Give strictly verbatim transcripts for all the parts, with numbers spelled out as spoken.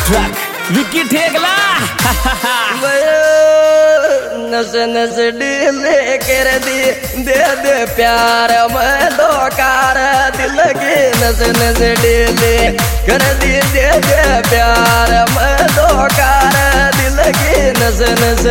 Truck Vicky ठेकला नस नस delay कर दी दे दे प्यार में धोकार दिल की नस नस डीले कर दी दे दे प्यार में धोकार दिल की नस नस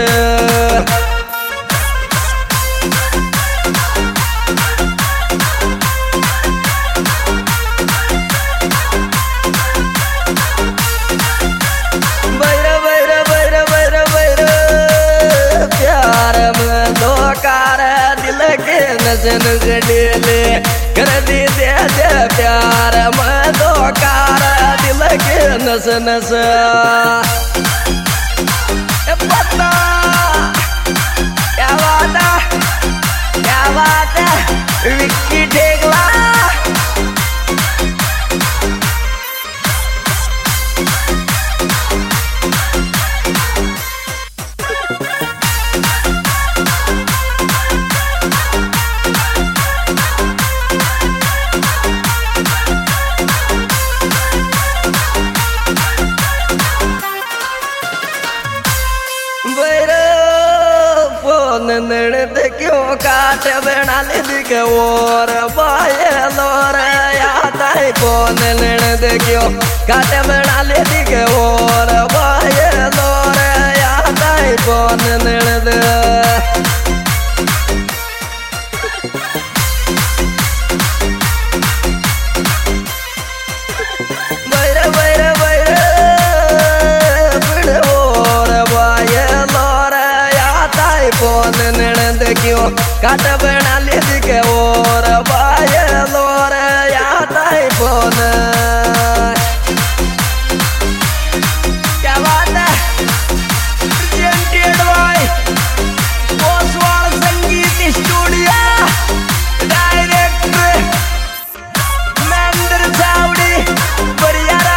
नजन गडीले कर दी दे दे प्यार में धोकार दिल के नस नस पता क्या बात है क्या बात है विक्की ठेकला ननद क्यों काट बना ले दिख और बाय लोर आता है कौन ननद क्यों काट बना ले दिख और बाय लोर आता है कौन ननद बैर बैर बैर बिड़ और बाय लोर आता है कौन ननद क्यों काट बना ले दिखे और बाय लोर आता है कौन क्या बात है presented by Oswal Sangeet studio director Mahendra Chawdi Bariyara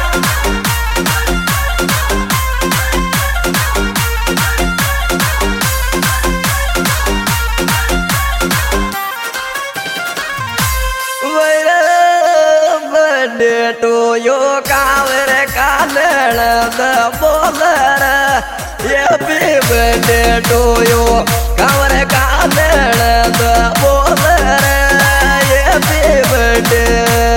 तो यो कावर कानड़ द बोलर ये भी बड़े तो यो कावर कानड़ द बोलर ये भी बड़े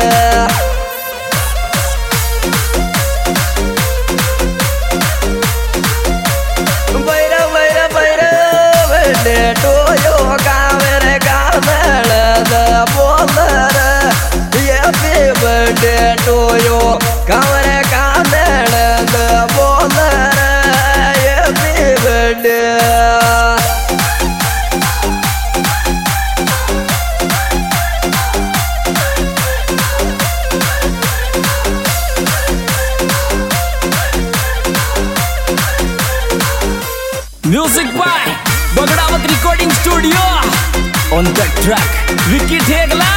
बैर बैर बैर बड़े तो यो कावर कानड़ द बोलर बड़े टोयो कावर कानड़ द बोलर ये भी बड़े music by Bagdawat recording studio on the track Vicky Thekla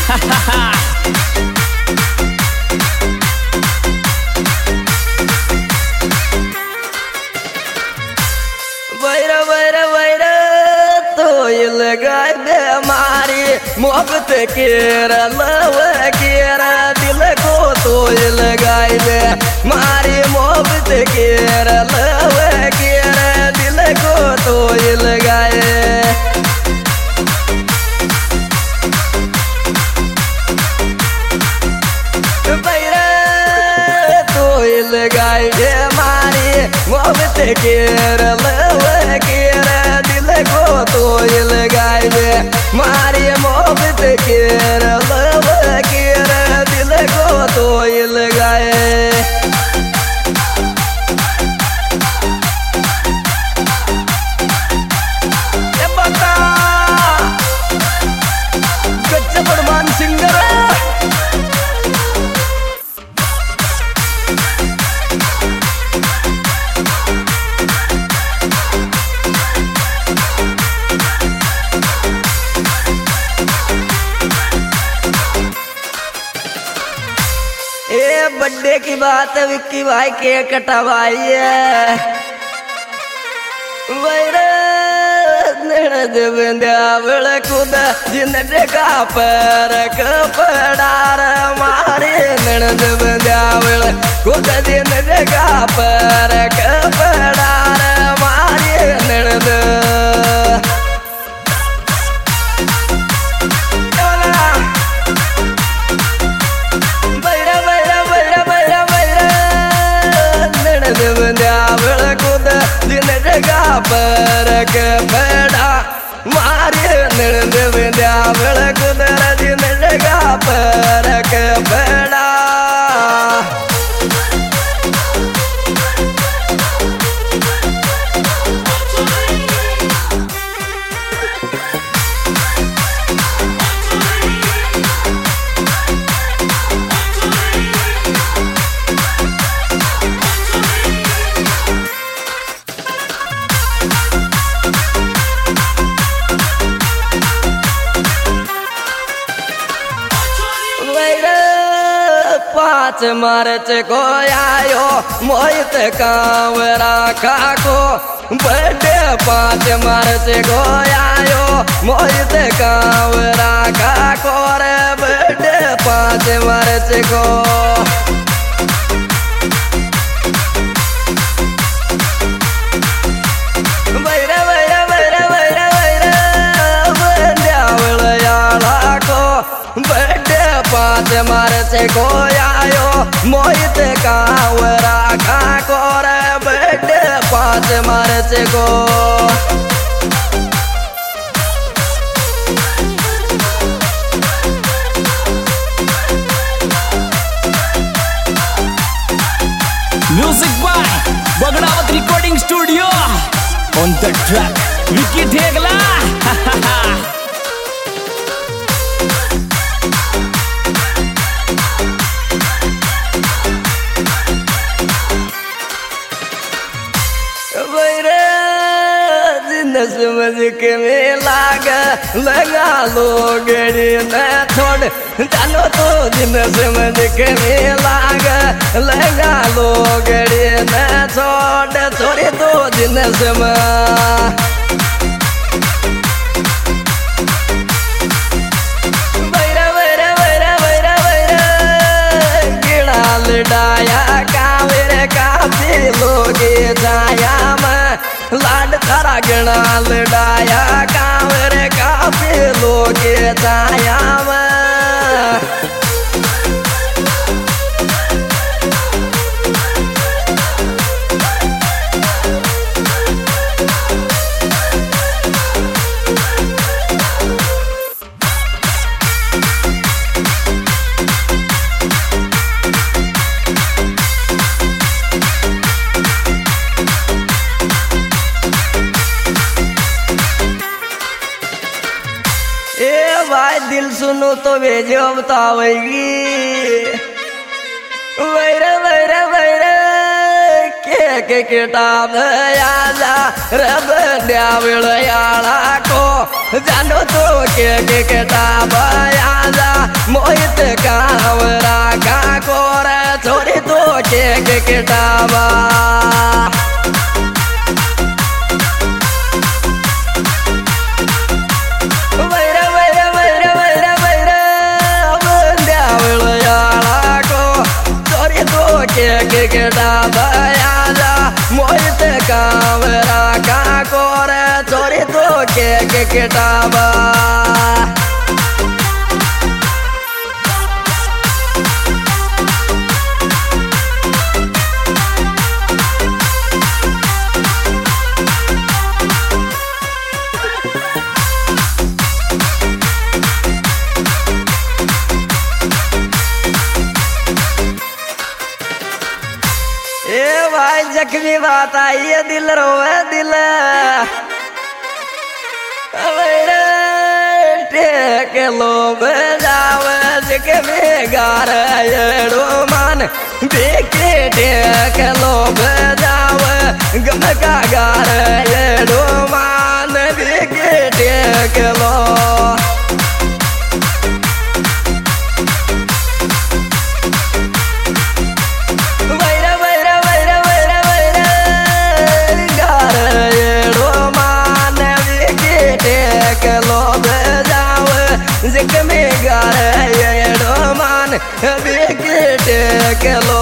बैर बैर बैर तो लगाए बेमारी मोहब्बत केर लव केर दिल को तो लगाए बे मारी मोहब्बत केर लव केर दिल को तो लगाए बैर तो लगाए बे मारी मोहब्बत केर लव केर दिल को तो लगाए बे मारी मोहब्बत केर लव केर दिल को तो लगाए बता कच्चा परमान सिंगर बर्थडे की बात है विक्की भाई केक कटवाई है बंद्यावळ खुद जिनट का पर कपडार मारे नणद बंद्यावळ खुद जिनट का पर कपडार मारे नणद बैरा बैरा बैरा बैरा बैरा नणद बंद्यावळ खुद जिनट का पर कपडा मारे नणद बंद्यावळ खुद जिनट का पर कपडा पाँच मार्च को आयो मोहित कांवरा काको बर्थडे पाँच मार्च को आयो मोहित कांवरा काको रे बर्थडे पाँच मार्च को बैरा बैरा बैरा बैरा बैरा बंद्यावळ याला को बर्थडे पाँच मार्च को आयो मोहित कांवरा काको रे बर्थडे पाँच मार्च को music by Bagdawat recording studio on the track Vicky Thegla समझ के में लाग लगा लो गड़ी न छोड़ चलो तो दिन समझ के में लाग लगा लो गड़ी न छोड़ छोड़े तो दिन समझ बैरा बैरा बैरा बैरा बैरा गिड़ा लड़ाया कावेरे काफी लोगे जाया मैं लाड थारा गणा लड़ाया कांवरे काफी लोगे जाया भाई दिल सुनो तो भेजो बतावेगी वैरा वैरा वैरा के के किताब आजा रब बंद्यावळ याला को जानो तो के के किताब आजा मोहित कांवरा काको रे छोड़ी तो के के किताब के किताब आजा मोहित कांवरा काको रे छोड़ी तो के के किताब भाई जख्मी बात आई है दिल रोवे दिल टेक लो बजावे जख्मी गार येड़ो मान देखे टेक लो बजावे गम का गार येड़ो मान देखे टेक लो विकेट के लो।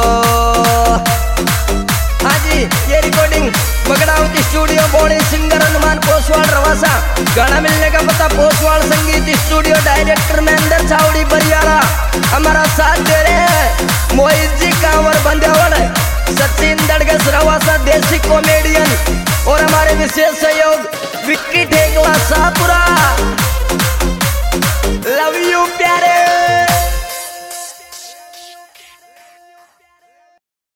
हाँ जी, ये रिकॉर्डिंग बगड़ावती स्टूडियो बोणी सिंगर हनुमान पोसवाल रवासा। गाना मिलने का पता पोसवाल संगीत स्टूडियो, डायरेक्टर महेंद्र चावड़ी बरियाला। हमारा साथ दे रहे हैं मोहित जी कांवर बंदेवड़, सचिन दड़गस रवासा देसी कॉमेडियन, और हमारे विशेष सहयोग विक्की ठेकला सापुरा।